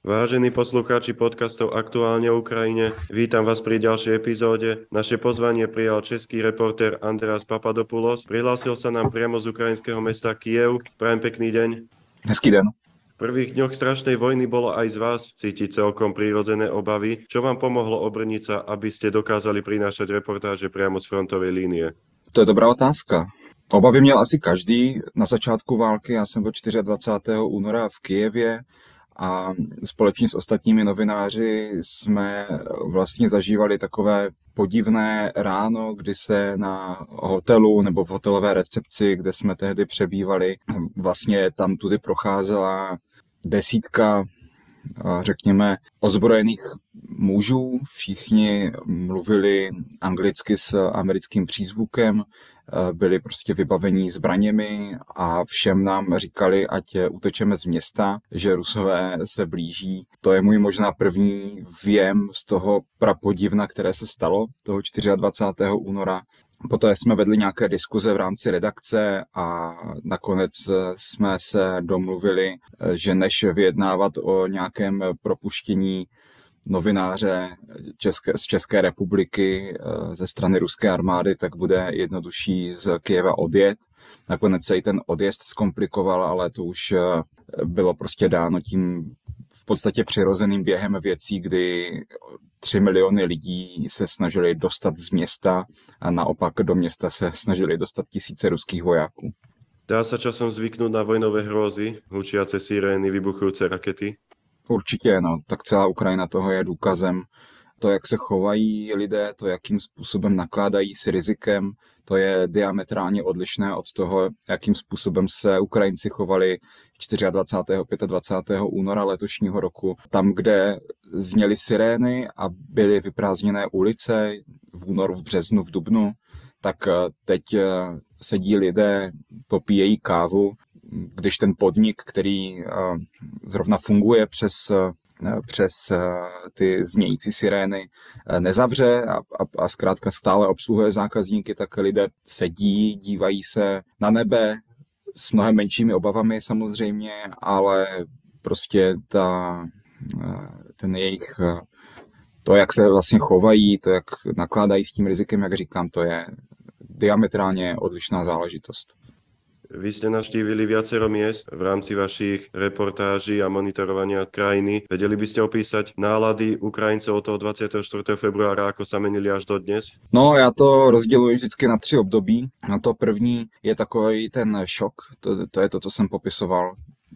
Vážení poslucháči podcastov Aktuálne o Ukrajine, vítam vás pri ďalšej epizóde. Naše pozvanie prijal český reportér Andreas Papadopoulos. Prihlásil sa nám priamo z ukrajinského mesta Kyjev. Prajem pekný deň. Hezký den. V prvých dňoch strašnej vojny bolo aj z vás cítiť celkom prírodzené obavy. Čo vám pomohlo obrniť sa, aby ste dokázali prinášať reportáže priamo z frontovej línie? To je dobrá otázka. Obavy měl asi každý. Na začátku války, já jsem byl 24. února v Kyjevě a společně s ostatními novináři jsme vlastně zažívali takové podivné ráno, kdy se na hotelu nebo v hotelové recepci, kde jsme tehdy přebývali, vlastně tam tudy procházela desítka, řekněme, ozbrojených mužů. Všichni mluvili anglicky s americkým přízvukem, byli prostě vybavení zbraněmi a všem nám říkali, ať utečeme z města, že Rusové se blíží. To je můj možná první věm z toho prapodivna, které se stalo toho 24. února. Poté jsme vedli nějaké diskuze v rámci redakce a nakonec jsme se domluvili, že než vyjednávat o nějakém propuštění novináře z České republiky ze strany ruské armády, tak bude jednodušší z Kyjeva odjet. Nakonec se i ten odjezd zkomplikoval, ale to už bylo prostě dáno tím v podstatě přirozeným během věcí, kdy 3 miliony lidí se snažili dostat z města a naopak do města se snažili dostat tisíce ruských vojáků. Dá sa časom zvyknúť na vojnové hrôzy, hučiace sirény, vybuchujúce rakety? Určitě, no, tak celá Ukrajina toho je důkazem. To, jak se chovají lidé, to, jakým způsobem nakládají s rizikem, to je diametrálně odlišné od toho, jakým způsobem se Ukrajinci chovali 24. 25. února letošního roku. Tam, kde zněly sirény a byly vyprázdněné ulice v únoru, v březnu, v dubnu, tak teď sedí lidé, popíjejí kávu, když ten podnik, který zrovna funguje přes ty znějící sirény, nezavře a zkrátka stále obsluhuje zákazníky, tak lidé sedí, dívají se na nebe s mnohem menšími obavami samozřejmě, ale prostě ten jejich, to, jak se vlastně chovají, to, jak nakládají s tím rizikem, jak říkám, to je diametrálně odlišná záležitost. Vy ste navštívili viacero miest v rámci vašich reportáží a monitorovania krajiny. Vedeli by ste opísať nálady Ukrajincov od toho 24. februára, ako sa menili až do dnes? No, já to rozděluji vždycky na 3 období. Na to první je takový ten šok, to je to, co jsem popisoval.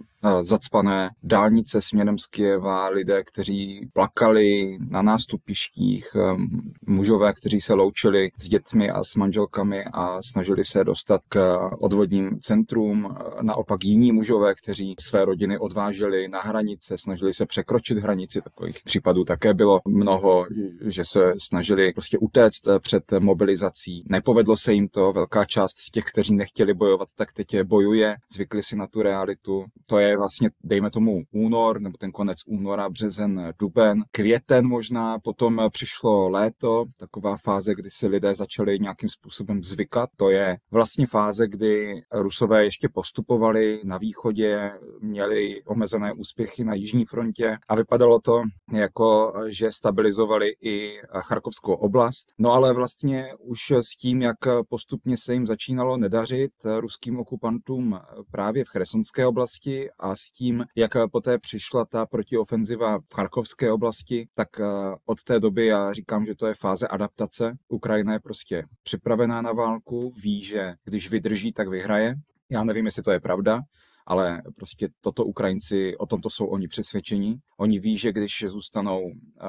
Zacpané dálnice směrem z Kyjeva, lidé, kteří plakali na nástupištích, mužové, kteří se loučili s dětmi a s manželkami a snažili se dostat k odvodním centrům. Naopak jiní mužové, kteří své rodiny odváželi na hranice, snažili se překročit hranici. Takových případů také bylo mnoho, že se snažili prostě utéct před mobilizací. Nepovedlo se jim to, velká část z těch, kteří nechtěli bojovat, tak teď bojuje, zvykli si na tu realitu. To je vlastně, dejme tomu, únor, nebo ten konec února, březen, duben, květen možná, potom přišlo léto, taková fáze, kdy si lidé začali nějakým způsobem zvykat. To je vlastně fáze, kdy Rusové ještě postupovali na východě, měli omezené úspěchy na jižní frontě a vypadalo to jako, že stabilizovali i Charkovskou oblast. No ale vlastně už s tím, jak postupně se jim začínalo nedařit ruským okupantům právě v Chersonské oblasti a s tím, jak poté přišla ta protiofenziva v Charkovské oblasti, tak od té doby já říkám, že to je fáze adaptace. Ukrajina je prostě připravená na válku, ví, že když vydrží, tak vyhraje. Já nevím, jestli to je pravda, ale prostě toto Ukrajinci, o tomto jsou oni přesvědčení. Oni ví, že když zůstanou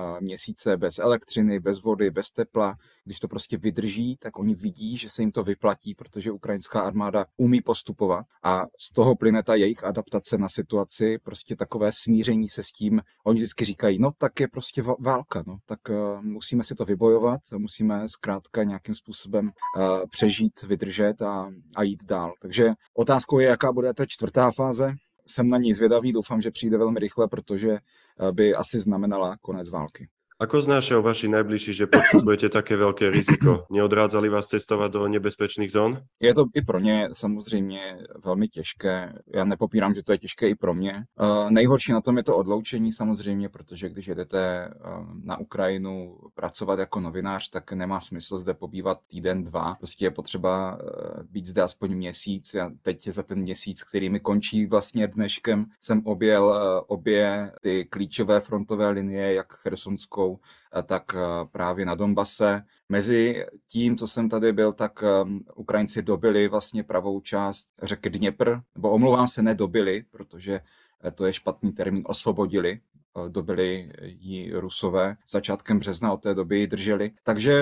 měsíce bez elektřiny, bez vody, bez tepla, když to prostě vydrží, tak oni vidí, že se jim to vyplatí, protože ukrajinská armáda umí postupovat a z toho plyne ta jejich adaptace na situaci, prostě takové smíření se s tím. Oni vždycky říkají, no tak je prostě válka, no tak musíme si to vybojovat, musíme zkrátka nějakým způsobem přežít, vydržet a jít dál. Takže otázkou je, jaká bude ta 4. fáze. Jsem na ní zvědavý, doufám, že přijde velmi rychle, protože by asi znamenala konec války. Ako znášajú vaši najbližší, že podstupujete také veľké riziko? Neodrádzali vás cestovať do nebezpečných zón? Je to i pro ně samozřejmě velmi těžké. Já nepopírám, že to je těžké i pro mě. Nejhorší na tom je to odloučení samozřejmě, protože když jedete na Ukrajinu pracovat jako novinář, tak nemá smysl zde pobývat týden, dva. Prostě je potřeba být zde aspoň měsíc. Já teď za ten měsíc, který mi končí vlastně dneškem, jsem objel obě ty klíčové frontové linie, jak chersonskou, tak právě na Donbase. Mezi tím, co jsem tady byl, tak Ukrajinci dobili vlastně pravou část řeky Dněpr, nebo omlouvám se, nedobili, protože to je špatný termín, osvobodili. Dobili ji Rusové. Začátkem března od té doby ji drželi. Takže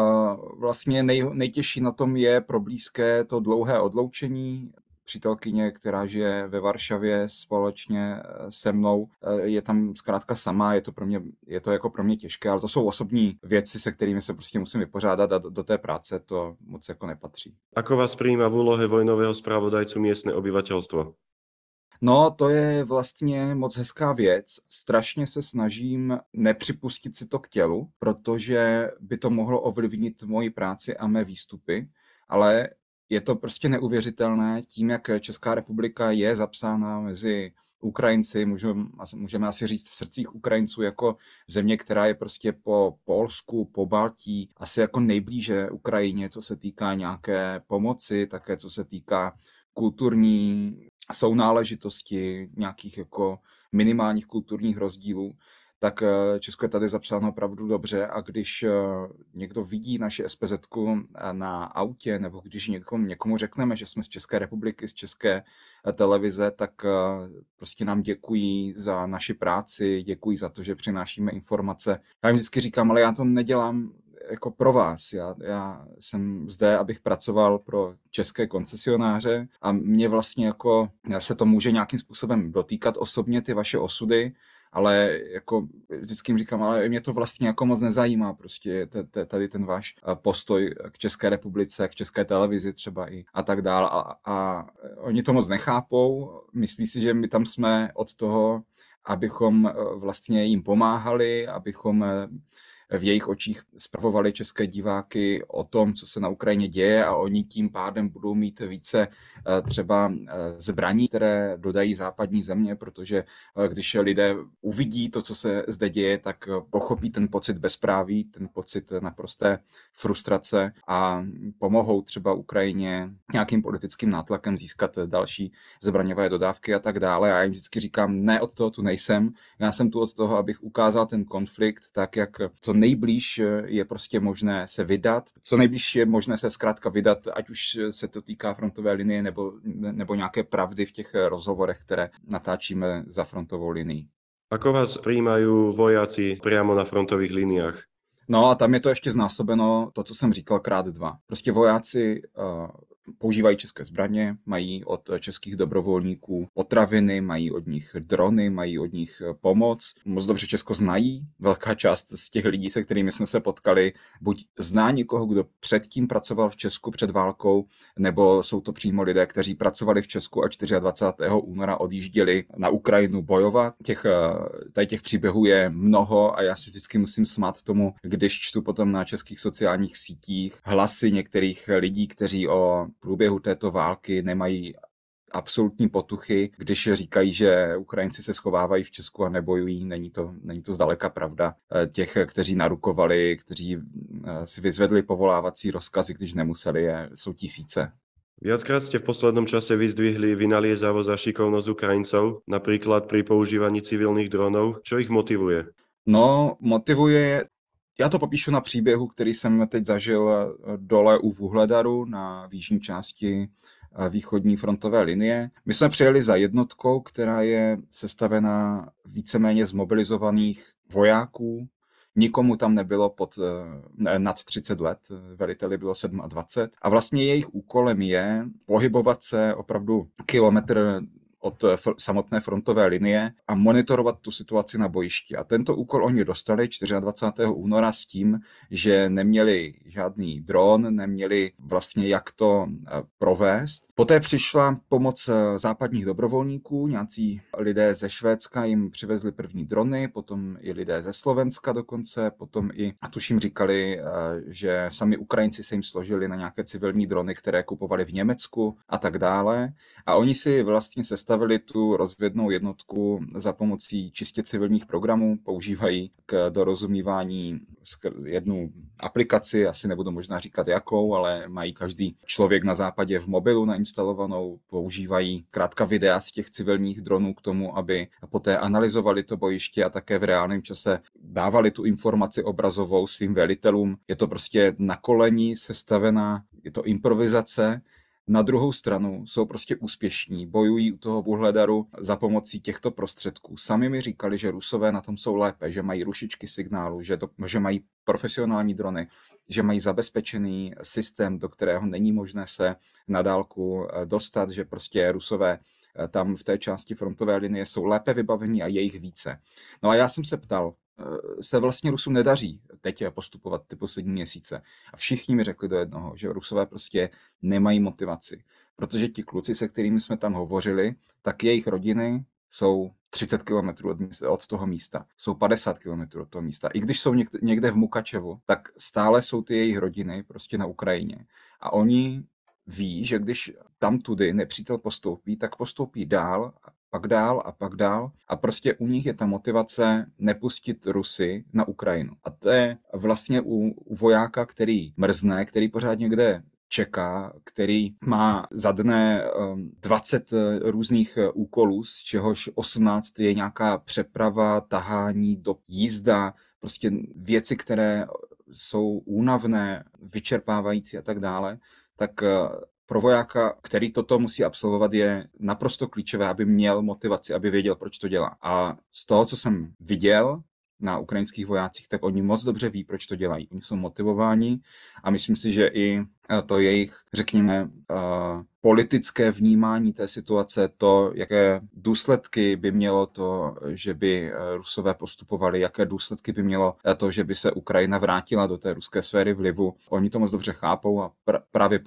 vlastně nejtěžší na tom je pro blízké to dlouhé odloučení. Přítelkyně, která žije ve Varšavě společně se mnou, je tam zkrátka sama, je to jako pro mě těžké, ale to jsou osobní věci, se kterými se prostě musím vypořádat a do té práce to moc jako nepatří. Ako vás prijíma v úlohe vojnového spravodajcu miestne obyvateľstvo? No, to je vlastně moc hezká věc. Strašně se snažím nepřipustit si to k tělu, protože by to mohlo ovlivnit moji práci a mé výstupy, ale je to prostě neuvěřitelné tím, jak Česká republika je zapsána mezi Ukrajinci, můžeme asi říct v srdcích Ukrajinců, jako země, která je prostě po Polsku, po Baltí, asi jako nejblíže Ukrajině, co se týká nějaké pomoci, také co se týká kulturní sounáležitosti, nějakých jako minimálních kulturních rozdílů, tak Česko je tady zapsáno opravdu dobře a když někdo vidí naši SPZ-ku na autě nebo když někomu řekneme, že jsme z České republiky, z České televize, tak prostě nám děkují za naši práci, děkují za to, že přinášíme informace. Já jim vždycky říkám, ale já to nedělám jako pro vás. Já jsem zde, abych pracoval pro české koncesionáře a mě vlastně jako se to může nějakým způsobem dotýkat osobně ty vaše osudy, ale jako vždycky jim říkám, ale mě to vlastně jako moc nezajímá prostě tady ten váš postoj k České republice, k České televizi třeba i a tak dál a oni to moc nechápou, myslí si, že my tam jsme od toho, abychom vlastně jim pomáhali, abychom v jejich očích zpravovali české diváky o tom, co se na Ukrajině děje a oni tím pádem budou mít více třeba zbraní, které dodají západní země, protože když lidé uvidí to, co se zde děje, tak pochopí ten pocit bezpráví, ten pocit naprosté frustrace a pomohou třeba Ukrajině nějakým politickým nátlakem získat další zbraňové dodávky a tak dále. A já jim vždycky říkám, ne, od toho tu nejsem, já jsem tu od toho, abych ukázal ten konflikt tak, jak co nejblíž je prostě možné se vydat, co nejblíž je možné se zkrátka vydat, ať už se to týká frontové linie nebo nějaké pravdy v těch rozhovorech, které natáčíme za frontovou linií. Ako vás prijímajú vojáci priamo na frontových liniách? No a tam je to ještě znásobeno to, co jsem říkal, krát 2. Prostě vojáci používají české zbraně, mají od českých dobrovolníků potraviny, mají od nich drony, mají od nich pomoc. Moc dobře Česko znají. Velká část z těch lidí, se kterými jsme se potkali, buď zná někoho, kdo předtím pracoval v Česku před válkou, nebo jsou to přímo lidé, kteří pracovali v Česku a 24. února odjížděli na Ukrajinu bojovat. Těch příběhů je mnoho a já si vždycky musím smát tomu, když čtu potom na českých sociálních sítích hlasy některých lidí, kteří o průběhu této války nemají absolutní potuchy, když říkají, že Ukrajinci se schovávají v Česku a nebojují, není to zdaleka pravda. Těch, kteří narukovali, kteří si vyzvedli povolávací rozkazy, když nemuseli, jsou tisíce. Viackrát ste v poslednom čase vyzdvihli vynaliezavosť a šikovnosť Ukrajincov, napríklad pri používaní civilných dronov. Čo ich motivuje? No, motivuje. Já to popíšu na příběhu, který jsem teď zažil dole u Vuhledaru na jižní části východní frontové linie. My jsme přijeli za jednotkou, která je sestavená víceméně z mobilizovaných vojáků. Nikomu tam nebylo nad 30 let, veliteli bylo 27. A vlastně jejich úkolem je pohybovat se opravdu kilometr od samotné frontové linie a monitorovat tu situaci na bojišti. A tento úkol oni dostali 24. února s tím, že neměli žádný dron, neměli vlastně jak to provést. Poté přišla pomoc západních dobrovolníků, nějací lidé ze Švédska jim přivezli první drony, potom i lidé ze Slovenska dokonce, potom i, a tuším říkali, že sami Ukrajinci se jim složili na nějaké civilní drony, které kupovali v Německu a tak dále. A oni si vlastně sestavili tu rozvědnou jednotku za pomocí čistě civilních programů, používají k dorozumívání jednu aplikaci, asi nebudu možná říkat jakou, ale mají každý člověk na západě v mobilu nainstalovanou, používají krátka videa z těch civilních dronů k tomu, aby poté analyzovali to bojiště a také v reálném čase dávali tu informaci obrazovou svým velitelům. Je to prostě na koleni sestavená, je to improvizace. Na druhou stranu jsou prostě úspěšní, bojují u toho Vuhledaru za pomocí těchto prostředků. Sami mi říkali, že Rusové na tom jsou lépe, že mají rušičky signálu, že mají profesionální drony, že mají zabezpečený systém, do kterého není možné se na dálku dostat, že prostě Rusové tam v té části frontové linie jsou lépe vybavení a je jich více. No a já jsem se ptal, se vlastně Rusům nedaří teď postupovat ty poslední měsíce. A všichni mi řekli do jednoho, že Rusové prostě nemají motivaci. Protože ti kluci, se kterými jsme tam hovořili, tak jejich rodiny jsou 30 kilometrů od toho místa. Jsou 50 kilometrů od toho místa. I když jsou někde v Mukačevu, tak stále jsou ty jejich rodiny prostě na Ukrajině. A oni ví, že když tam tudy nepřítel postoupí, tak postoupí dál, pak dál a pak dál. A prostě u nich je ta motivace nepustit Rusy na Ukrajinu. A to je vlastně u vojáka, který mrzne, který pořád někde čeká, který má za dne 20 různých úkolů, z čehož 18 je nějaká přeprava, tahání, jízda, prostě věci, které jsou únavné, vyčerpávající a tak dále, tak pro vojáka, který toto musí absolvovat, je naprosto klíčové, aby měl motivaci, aby věděl, proč to dělá. A z toho, co jsem viděl na ukrajinských vojácích, tak oni moc dobře ví, proč to dělají. Oni jsou motivováni a myslím si, že i to jejich, řekněme, politické vnímání té situace, to, jaké důsledky by mělo to, že by Rusové postupovali, jaké důsledky by mělo to, že by se Ukrajina vrátila do té ruské sféry vlivu. Oni to moc dobře chápou a právě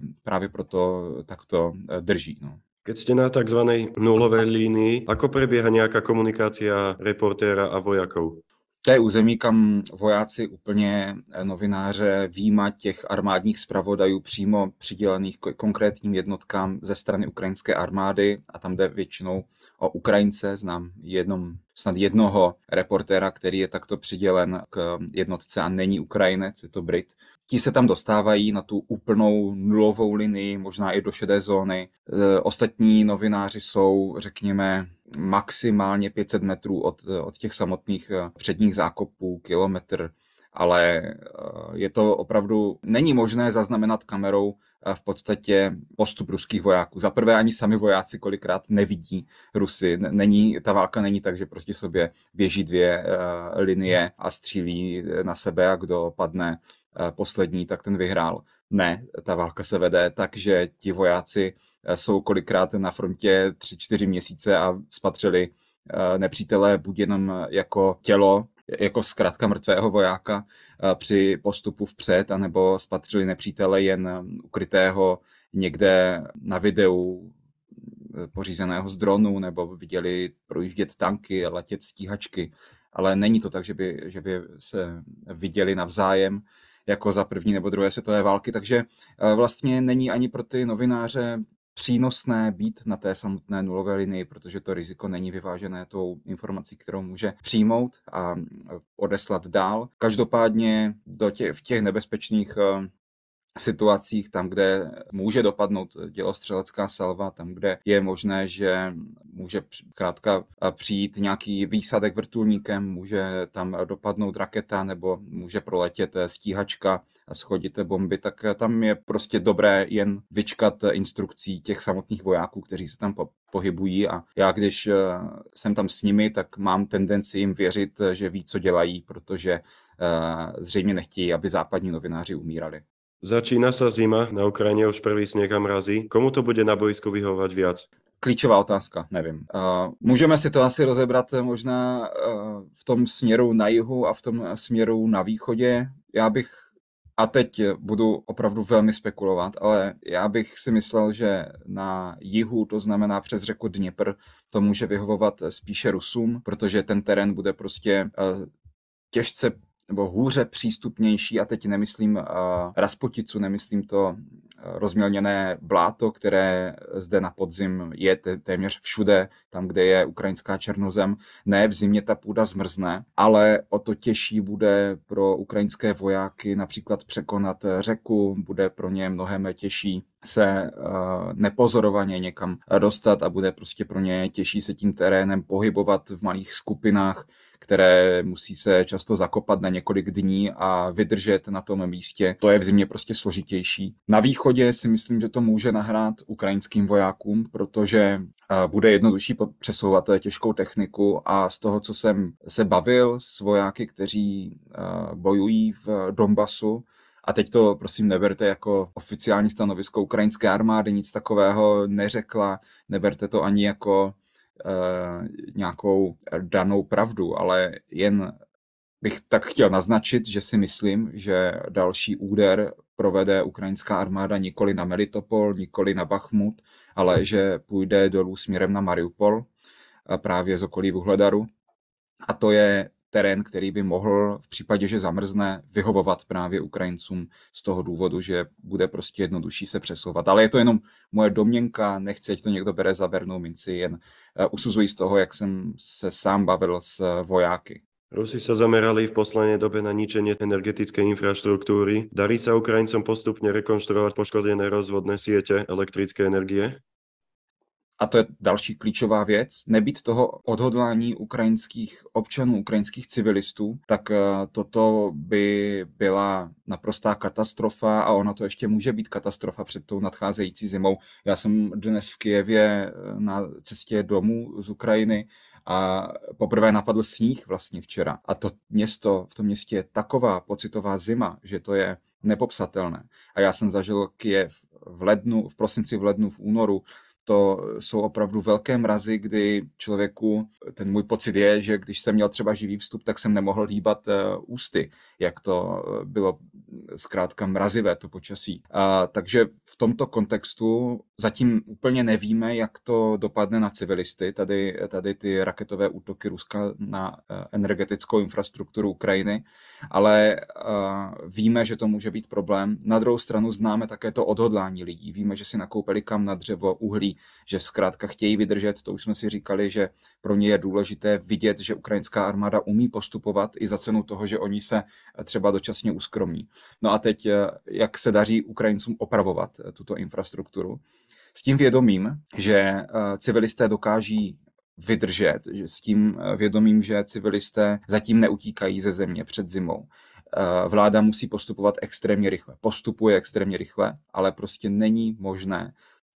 proto takto drží. No. Keď ste na tzv. Nulovej línii, ako prebieha nejaká komunikácia reportéra a vojakov? To je území, kam vojáci úplně novináře výjima těch armádních zpravodajů přímo přidělených konkrétním jednotkám ze strany ukrajinské armády a tam jde většinou o Ukrajince, znám snad jednoho reportéra, který je takto přidělen k jednotce a není Ukrajinec, je to Brit. Ti se tam dostávají na tu úplnou nulovou linii, možná i do šedé zóny. Ostatní novináři jsou, řekněme, maximálně 500 metrů od těch samotných předních zákopů, kilometr, ale je to opravdu, není možné zaznamenat kamerou v podstatě postup ruských vojáků. Za prvé ani sami vojáci kolikrát nevidí Rusy. Ta válka není tak, že proti sobě běží dvě linie a střílí na sebe a kdo padne poslední, tak ten vyhrál. Ne, ta válka se vede tak, že ti vojáci jsou kolikrát na frontě 3-4 měsíce a spatřili nepřítele buď jenom jako tělo, jako zkrátka mrtvého vojáka při postupu vpřed, anebo spatřili nepřítele jen ukrytého někde na videu pořízeného z dronu, nebo viděli projíždět tanky, letět stíhačky. Ale není to tak, že by se viděli navzájem jako za první nebo druhé světové války, takže vlastně není ani pro ty novináře přínosné být na té samotné nulové linii, protože to riziko není vyvážené tou informací, kterou může přijmout a odeslat dál. Každopádně v těch nebezpečných situacích, tam, kde může dopadnout dělostřelecká salva, tam, kde je možné, že může zkrátka přijít nějaký výsadek vrtulníkem, může tam dopadnout raketa nebo může proletět stíhačka a schodit bomby, tak tam je prostě dobré jen vyčkat instrukcí těch samotných vojáků, kteří se tam pohybují a já, když jsem tam s nimi, tak mám tendenci jim věřit, že ví, co dělají, protože zřejmě nechtějí, aby západní novináři umírali. Začína sa zima, na Ukrajine už prvý sneh a mrazí. Komu to bude na boisku vyhovovať viac? klíčová otázka, nevím. Můžeme si to asi rozebrat možná v tom směru na jihu a v tom směru na východě. A teď budu opravdu velmi spekulovat, ale já bych si myslel, že na jihu, to znamená přes řeku Dněpr, to může vyhovovat spíše Rusům, protože ten terén bude prostě těžce nebo hůře přístupnější, a teď nemyslím Raspoticu, nemyslím to rozmělněné bláto, které zde na podzim je téměř všude, tam, kde je ukrajinská černozem. Ne, v zimě ta půda zmrzne, ale o to těžší bude pro ukrajinské vojáky například překonat řeku, bude pro ně mnohem těžší se nepozorovaně někam dostat a bude prostě pro ně těžší se tím terénem pohybovat v malých skupinách, které musí se často zakopat na několik dní a vydržet na tom místě. To je v zimě prostě složitější. Na východě si myslím, že to může nahrát ukrajinským vojákům, protože bude jednodušší přesouvat těžkou techniku, a z toho, co jsem se bavil s vojáky, kteří bojují v Donbasu, a teď to prosím neberte jako oficiální stanovisko ukrajinské armády, nic takového neřekla, neberte to ani jako nějakou danou pravdu, ale jen bych tak chtěl naznačit, že si myslím, že další úder provede ukrajinská armáda nikoli na Melitopol, nikoli na Bachmut, ale že půjde dolů směrem na Mariupol, právě z okolí Vuhledaru. A to je terén, který by mohl v případě, že zamrzne, vyhovovat právě Ukrajincům z toho důvodu, že bude prostě jednodušší se přesouvat. Ale je to jenom moje domněnka, nechci, ať to někdo bere za bernou minci, jen usuzuji z toho, jak jsem se sám bavil s vojáky. Rusi sa zamerali v poslednej dobe na ničenie energetickej infraštruktúry. Darí sa Ukrajincom postupne rekonštruovať poškodené rozvodné siete elektrické energie? A to je další klíčová věc. Nebýt toho odhodlání ukrajinských občanů, ukrajinských civilistů, tak toto by byla naprostá katastrofa, a ona to ještě může být katastrofa před tou nadcházející zimou. Já jsem dnes v Kyjevě na cestě domů z Ukrajiny a poprvé napadl sníh vlastně včera. A v tom městě je taková pocitová zima, že to je nepopsatelné. A já jsem zažil Kyjev v prosinci, v lednu, v únoru. To jsou opravdu velké mrazy, kdy člověku, ten můj pocit je, že když jsem měl třeba živý vstup, tak jsem nemohl hýbat ústy, jak to bylo zkrátka mrazivé to počasí. Takže v tomto kontextu zatím úplně nevíme, jak to dopadne na civilisty, tady ty raketové útoky Ruska na energetickou infrastrukturu Ukrajiny, ale víme, že to může být problém. Na druhou stranu známe také to odhodlání lidí. Víme, že si nakoupili kam na dřevo, uhlí, že zkrátka chtějí vydržet. To už jsme si říkali, že pro ně je důležité vidět, že ukrajinská armáda umí postupovat i za cenu toho, že oni se třeba dočasně uskromní. No a teď, jak se daří Ukrajincům opravovat tuto infrastrukturu? S tím vědomím, že civilisté dokáží vydržet, že s tím vědomím, že civilisté zatím neutíkají ze země před zimou. Vláda musí postupovat extrémně rychle. Postupuje extrémně rychle, ale prostě není možné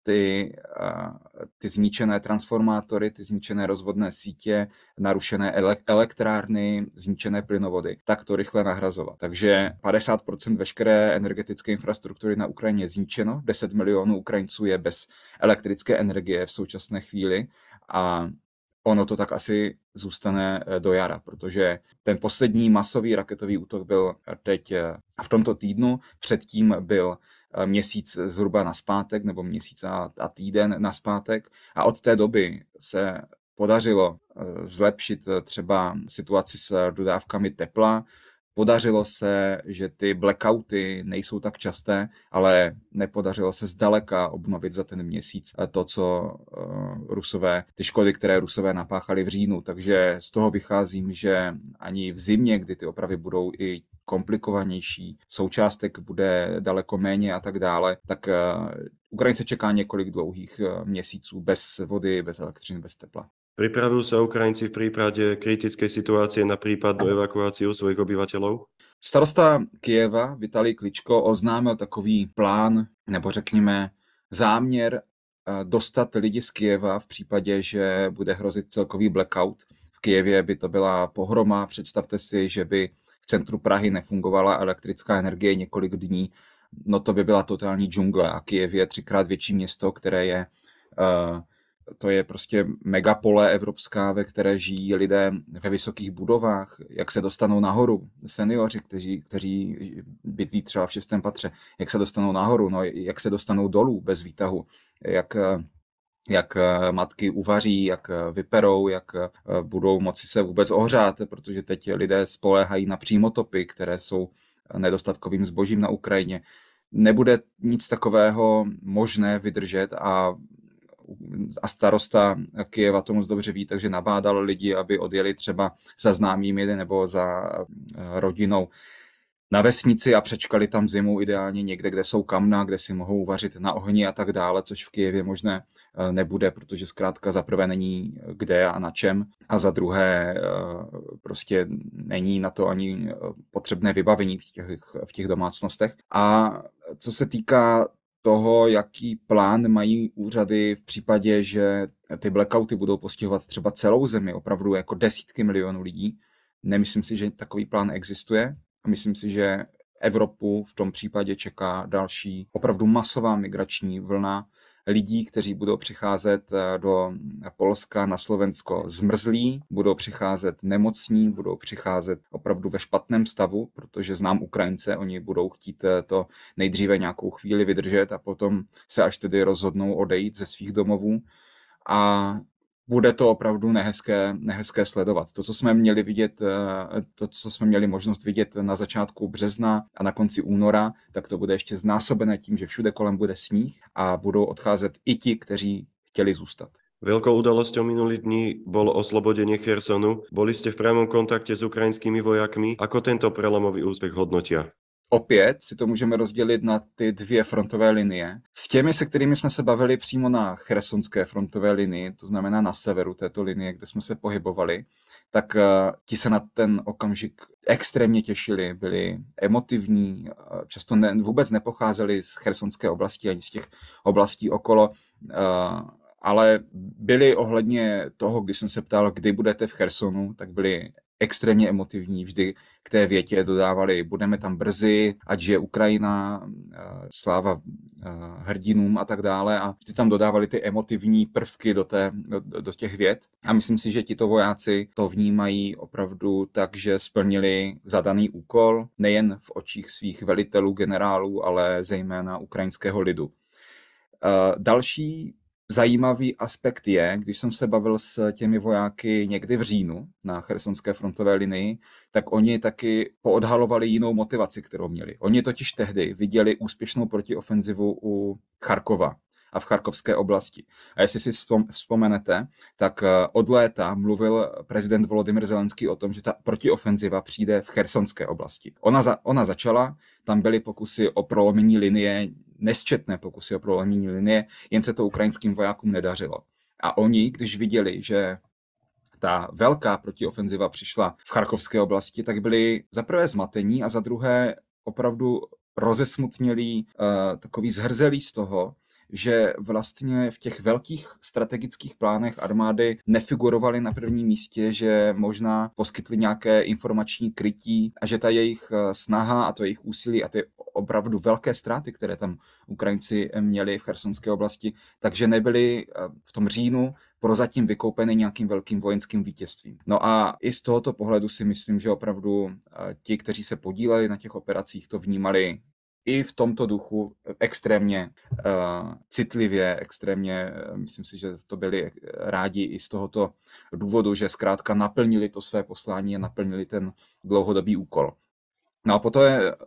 ty zničené transformátory, ty zničené rozvodné sítě, narušené elektrárny, zničené plynovody, tak to rychle nahrazovat. Takže 50% veškeré energetické infrastruktury na Ukrajině je zničeno, 10 milionů Ukrajinců je bez elektrické energie v současné chvíli a ono to tak asi zůstane do jara, protože ten poslední masový raketový útok byl teď v tomto týdnu, předtím byl měsíc zhruba nazpátek, nebo měsíc a týden nazpátek, a od té doby se podařilo zlepšit třeba situaci s dodávkami tepla. Podařilo se, že ty blackouty nejsou tak časté, ale nepodařilo se zdaleka obnovit za ten měsíc to, co ty škody, které Rusové napáchali v říjnu. Takže z toho vycházím, že ani v zimě, kdy ty opravy budou i komplikovanější, součástek bude daleko méně a tak dále, tak Ukrajince čeká několik dlouhých měsíců bez vody, bez elektřiny, bez tepla. Pripravujú sa Ukrajinci v prípade kritickej situácie na prípadnú evakuáciu svojich obyvateľov? Starosta Kyjeva Vitalij Kličko oznámil takový plán, nebo řekněme záměr dostat lidi z Kyjeva v případě, že bude hrozit celkový blackout. V Kyjevě by to byla pohroma. Představte si, že by v centru Prahy nefungovala elektrická energie několik dní. No to by byla totální džungle, a Kyjev je 3x větší město, které je to je prostě megapole evropská, ve které žijí lidé ve vysokých budovách, jak se dostanou nahoru, seniori, kteří bydlí třeba v 6. patře, jak se dostanou nahoru, no, jak se dostanou dolů bez výtahu, jak matky uvaří, jak vyperou, jak budou moci se vůbec ohřát, protože teď lidé spoléhají na přímotopy, které jsou nedostatkovým zbožím na Ukrajině. Nebude nic takového možné vydržet a starosta Kyjeva to moc dobře ví, takže nabádal lidi, aby odjeli třeba za známými nebo za rodinou na vesnici a přečkali tam zimu ideálně někde, kde jsou kamna, kde si mohou vařit na ohni a tak dále, což v Kyjevě možné nebude, protože zkrátka za prvé není kde a na čem a za druhé prostě není na to ani potřebné vybavení v těch domácnostech. A co se týká toho, jaký plán mají úřady v případě, že ty blackouty budou postihovat třeba celou zemi, opravdu jako desítky milionů lidí, nemyslím si, že takový plán existuje. A myslím si, že Evropu v tom případě čeká další opravdu masová migrační vlna lidí, kteří budou přicházet do Polska, na Slovensko zmrzlí, budou přicházet nemocní, budou přicházet opravdu ve špatném stavu, protože znám Ukrajince, oni budou chtít to nejdříve nějakou chvíli vydržet a potom se až tedy rozhodnou odejít ze svých domovů. A bude to opravdu nehezké sledovat. To, co jsme měli vidět, to, co jsme měli možnost vidět na začátku března a na konci února, tak to bude ještě znásobené tím, že všude kolem bude sníh a budou odcházet i ti, kteří chtěli zůstat. Veľkou udalosťou minulých dní bolo oslobodenie Chersonu. Boli ste v priamom kontakte s ukrajinskými vojakmi. Ako tento prelomový úspech hodnotia? Opět si to můžeme rozdělit na ty dvě frontové linie. S těmi, se kterými jsme se bavili přímo na chersonské frontové linii, to znamená na severu této linie, kde jsme se pohybovali, tak ti se na ten okamžik extrémně těšili, byli emotivní, často vůbec nepocházeli z chersonské oblasti ani z těch oblastí okolo, ale byli ohledně toho, když jsem se ptal, kdy budete v Chersonu, tak byli extrémně emotivní, vždy k té větě dodávali, budeme tam brzy, ať žije Ukrajina, sláva hrdinům a tak dále a vždy tam dodávali ty emotivní prvky do těch vět a myslím si, že tito vojáci to vnímají opravdu tak, že splnili zadaný úkol nejen v očích svých velitelů, generálů, ale zejména ukrajinského lidu. Další zajímavý aspekt je, když jsem se bavil s těmi vojáky někdy v říjnu na chersonské frontové linii, tak oni taky poodhalovali jinou motivaci, kterou měli. Oni totiž tehdy viděli úspěšnou protiofenzivu u Charkova a v charkovské oblasti. A jestli si vzpomenete, tak od léta mluvil prezident Volodymyr Zelenský o tom, že ta protiofenziva přijde v chersonské oblasti. Ona začala, tam byly pokusy o prolomení linie, nesčetné pokusy o prolomení linie, jen se to ukrajinským vojákům nedařilo. A oni, když viděli, že ta velká protiofenziva přišla v charkovské oblasti, tak byli za prvé zmatení a za druhé opravdu rozesmutnělí, takový zhrzelí z toho, že vlastně v těch velkých strategických plánech armády nefigurovali na prvním místě, že možná poskytli nějaké informační krytí a že ta jejich snaha a to jejich úsilí a ty opravdu velké ztráty, které tam Ukrajinci měli v chersonské oblasti, takže nebyly v tom říjnu prozatím vykoupeny nějakým velkým vojenským vítězstvím. No a i z tohoto pohledu si myslím, že opravdu ti, kteří se podíleli na těch operacích, to vnímali i v tomto duchu extrémně citlivě, extrémně, myslím si, že to byli rádi i z tohoto důvodu, že zkrátka naplnili to své poslání a naplnili ten dlouhodobý úkol. No a potom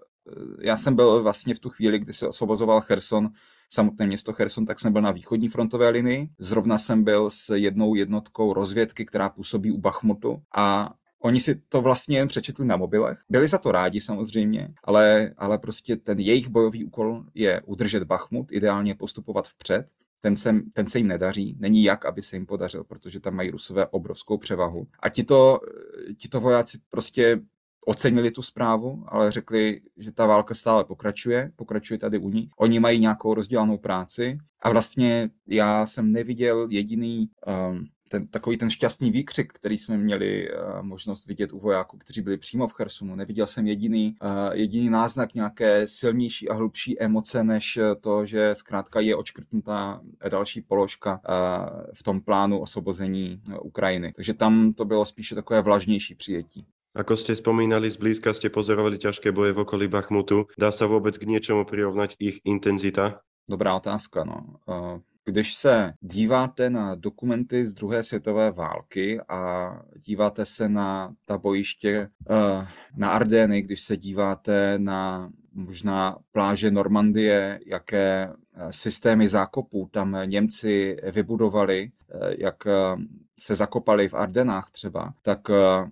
já jsem byl vlastně v tu chvíli, kdy se osvobozoval Cherson, samotné město Cherson, tak jsem byl na východní frontové linii. Zrovna jsem byl s jednou jednotkou rozvědky, která působí u Bachmutu a oni si to vlastně jen přečetli na mobilech. Byli za to rádi samozřejmě, ale prostě ten jejich bojový úkol je udržet Bachmut, ideálně postupovat vpřed. Ten se jim nedaří, není jak, aby se jim podařil, protože tam mají Rusové obrovskou převahu. A tito vojáci prostě ocenili tu zprávu, ale řekli, že ta válka stále pokračuje tady u nich. Oni mají nějakou rozdělanou práci a vlastně já jsem neviděl takový ten šťastný výkřik, který jsme měli možnost vidět u vojáků, kteří byli přímo v Chersonu. Neviděl jsem jediný náznak nějaké silnější a hlubší emoce, než to, že zkrátka je odškrtnutá další položka v tom plánu osvobození Ukrajiny. Takže tam to bylo spíše takové vlažnější přijetí. Ako ste spomínali, zblízka ste pozorovali ťažké boje v okolí Bachmutu. Dá sa vôbec k niečomu prirovnať ich intenzita? Dobrá otázka, no. Když se díváte na dokumenty z druhé světové války a díváte se na ta bojiště na Ardenny, když se díváte na možná pláže Normandie, jaké systémy zákopů tam Němci vybudovali, jak se zakopali v Ardenách třeba, tak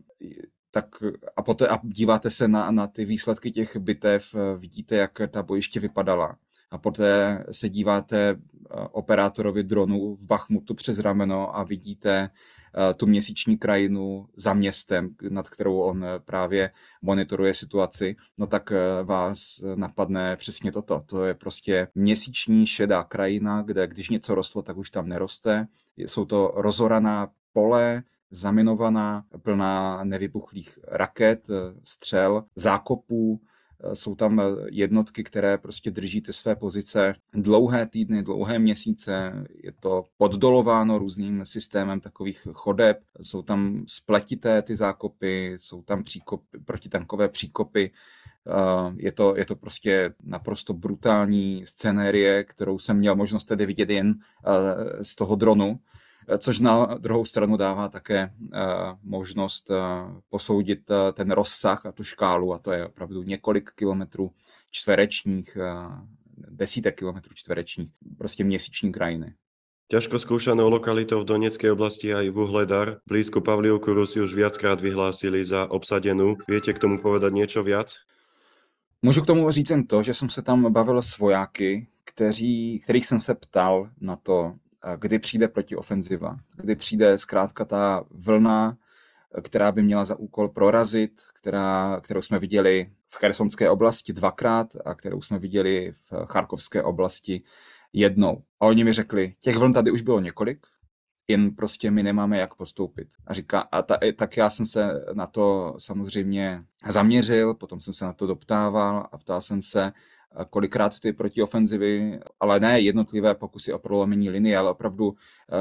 a díváte se na ty výsledky těch bitev, vidíte, jak ta bojiště vypadala. A poté se díváte operátorovi dronu v Bachmutu přes rameno a vidíte tu měsíční krajinu za městem, nad kterou on právě monitoruje situaci, no tak vás napadne přesně toto. To je prostě měsíční šedá krajina, kde když něco rostlo, tak už tam neroste. Jsou to rozoraná pole, zaminovaná, plná nevybuchlých raket, střel, zákopů. Jsou tam jednotky, které prostě drží ty své pozice dlouhé týdny, dlouhé měsíce. Je to poddolováno různým systémem takových chodeb. Jsou tam spletité ty zákopy, jsou tam protitankové příkopy. Je to prostě naprosto brutální scenérie, kterou jsem měl možnost tedy vidět jen z toho dronu. Což na druhou stranu dává také možnost posoudit ten rozsah a tu škálu, a to je opravdu několik kilometrů čtverečních, desítek kilometrů čtverečních, prostě měsíční krajiny. Ťažko skúšanou lokalitou v Donetskej oblasti aj Vuhledar. Blízko Pavlivku Rusi už viackrát vyhlásili za obsadenú. Viete k tomu povedať niečo viac? Můžu k tomu říct jen to, že jsem se tam bavil s vojáky, kterých jsem se ptal na to, kdy přijde protiofenziva, kdy přijde zkrátka ta vlna, která by měla za úkol prorazit, kterou jsme viděli v Chersonské oblasti dvakrát a kterou jsme viděli v Charkovské oblasti jednou. A oni mi řekli, těch vln tady už bylo několik, jen prostě my nemáme jak postoupit. A říká, tak já jsem se na to samozřejmě zaměřil, potom jsem se na to doptával a ptal jsem se, kolikrát ty protiofenzivy, ale ne jednotlivé pokusy o prolomení linie, ale opravdu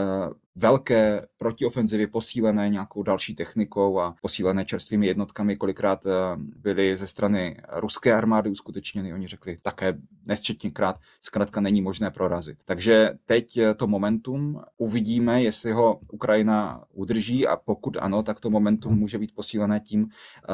velké protiofenzivy posílené nějakou další technikou a posílené čerstvými jednotkami, kolikrát byly ze strany ruské armády uskutečněny. Oni řekli také nesčetněkrát, zkrátka není možné prorazit. Takže teď to momentum uvidíme, jestli ho Ukrajina udrží a pokud ano, tak to momentum může být posílené tím,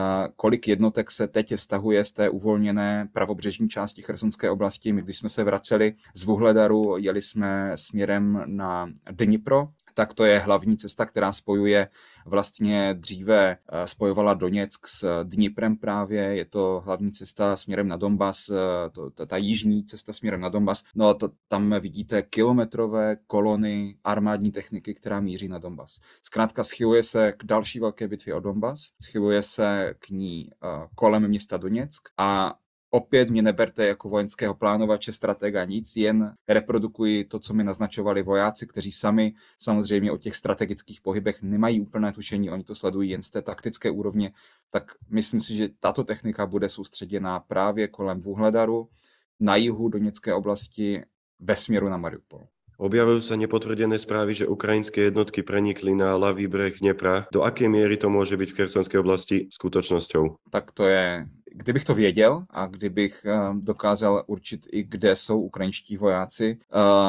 kolik jednotek se teď stahuje z té uvolněné pravobřežní části Chersonské oblasti. My, když jsme se vraceli z Vuhledaru, jeli jsme směrem na Dnipro, tak to je hlavní cesta, která spojuje, vlastně dříve spojovala Doněck s Dniprem právě, je to hlavní cesta směrem na Donbas, ta jižní cesta směrem na Donbas. No a tam vidíte kilometrové kolony armádní techniky, která míří na Donbas. Zkrátka schyluje se k další velké bitvě o Donbas, schyluje se k ní kolem města Doněck a opět mě neberte jako vojenského plánovače, stratega, nic, jen reprodukuji to, co mi naznačovali vojáci, kteří sami samozřejmě o těch strategických pohybech nemají úplné tušení, oni to sledují jen z té taktické úrovně, tak myslím si, že tato technika bude soustředěná právě kolem Vuhledaru, na jihu Doněcké oblasti, ve směru na Mariupol. Objavujú sa nepotvrdené správy, že ukrajinské jednotky prenikli na ľavý breh Dnepra. Do akej miery to môže byť v Chersonskej oblasti skutočnosťou? Tak to je, kdybych to věděl a kdybych dokázal určit i kde jsou ukrajinští vojáci,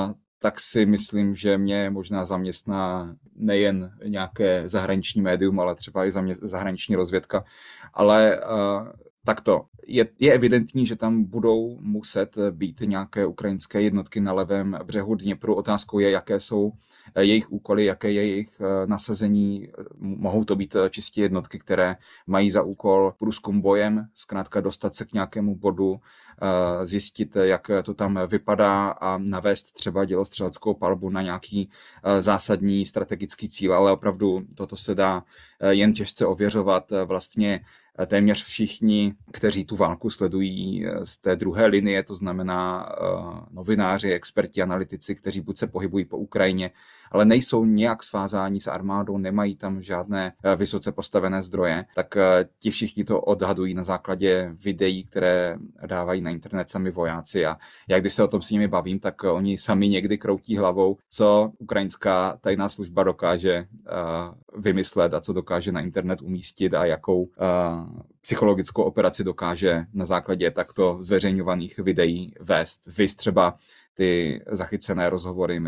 tak si myslím, že mě možná zaměstná nejen nějaké zahraniční médium, ale třeba i zahraniční rozvědka. Ale takto. Je evidentní, že tam budou muset být nějaké ukrajinské jednotky na levém břehu Dněpru. Otázkou je, jaké jsou jejich úkoly, jaké je jejich nasazení. Mohou to být čistě jednotky, které mají za úkol průzkum bojem, zkrátka dostat se k nějakému bodu, zjistit, jak to tam vypadá a navést třeba dělostřeleckou palbu na nějaký zásadní strategický cíl, ale opravdu toto se dá jen těžce ověřovat. Vlastně téměř všichni, kteří tu válku sledují z té druhé linie, to znamená novináři, experti, analytici, kteří buď se pohybují po Ukrajině, ale nejsou nějak svázáni s armádou, nemají tam žádné vysoce postavené zdroje, tak ti všichni to odhadují na základě videí, které dávají na internet sami vojáci. A já když se o tom s nimi bavím, tak oni sami někdy kroutí hlavou, co ukrajinská tajná služba dokáže vymyslet a co dokáže na internet umístit a jakou psychologickou operaci dokáže na základě takto zveřejňovaných videí vést. Viz třeba ty zachycené rozhovory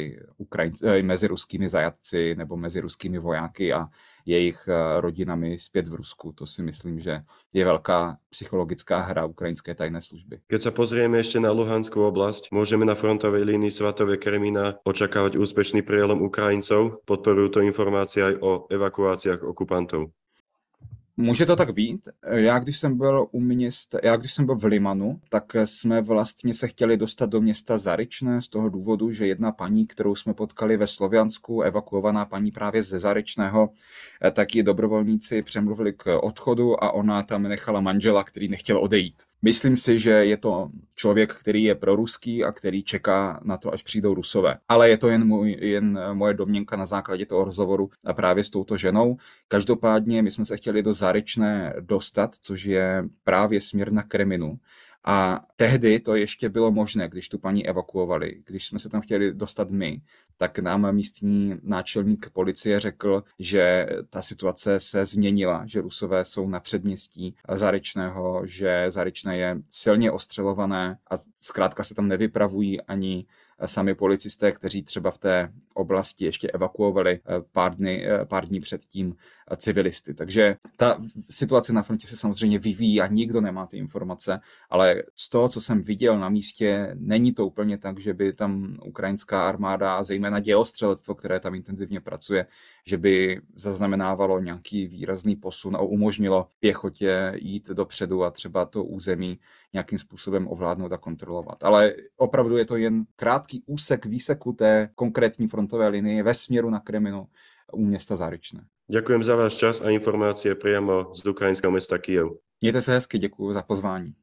mezi ruskými zajatci nebo mezi ruskými vojáky a jejich rodinami zpět v Rusku. To si myslím, že je velká psychologická hra ukrajinské tajné služby. Keď sa pozrieme ešte na Luhanskú oblasť, môžeme na frontovej línii Svatové Kremina očakávať úspešný prielom Ukrajincov. Podporujú to informácie aj o evakuáciách okupantov. Může to tak být. Já když jsem byl v Limanu, tak jsme vlastně se chtěli dostat do města Zaričné z toho důvodu, že jedna paní, kterou jsme potkali ve Sloviansku, evakuovaná paní právě ze Zaričného, tak ji dobrovolníci přemluvili k odchodu a ona tam nechala manžela, který nechtěl odejít. Myslím si, že je to člověk, který je proruský a který čeká na to, až přijdou Rusové. Ale je to jen moje domněnka na základě toho rozhovoru a právě s touto ženou. Každopádně my jsme se chtěli do Zaričné dostat, což je právě směr na Kreminu. A tehdy to ještě bylo možné, když tu paní evakuovali. Když jsme se tam chtěli dostat my, tak nám místní náčelník policie řekl, že ta situace se změnila, že Rusové jsou na předměstí Zaričného, že Zaričné je silně ostřelované a zkrátka se tam nevypravují ani sami policisté, kteří třeba v té oblasti ještě evakuovali pár dní předtím civilisty. Takže ta situace na frontě se samozřejmě vyvíjí a nikdo nemá ty informace, ale z toho, co jsem viděl na místě, není to úplně tak, že by tam ukrajinská armáda, zejména dělostřelectvo, které tam intenzivně pracuje, že by zaznamenávalo nějaký výrazný posun a umožnilo pěchotě jít dopředu a třeba to území nějakým způsobem ovládnout a kontrolovat. Ale opravdu je to jen krátký úsek výseku té konkrétní frontové linie ve směru na Kreminu u města Zaričné. Ďakujem za váš čas a informácie priamo z ukrajinského mesta Kyjev. Mějte se hezky, děkuji za pozvání.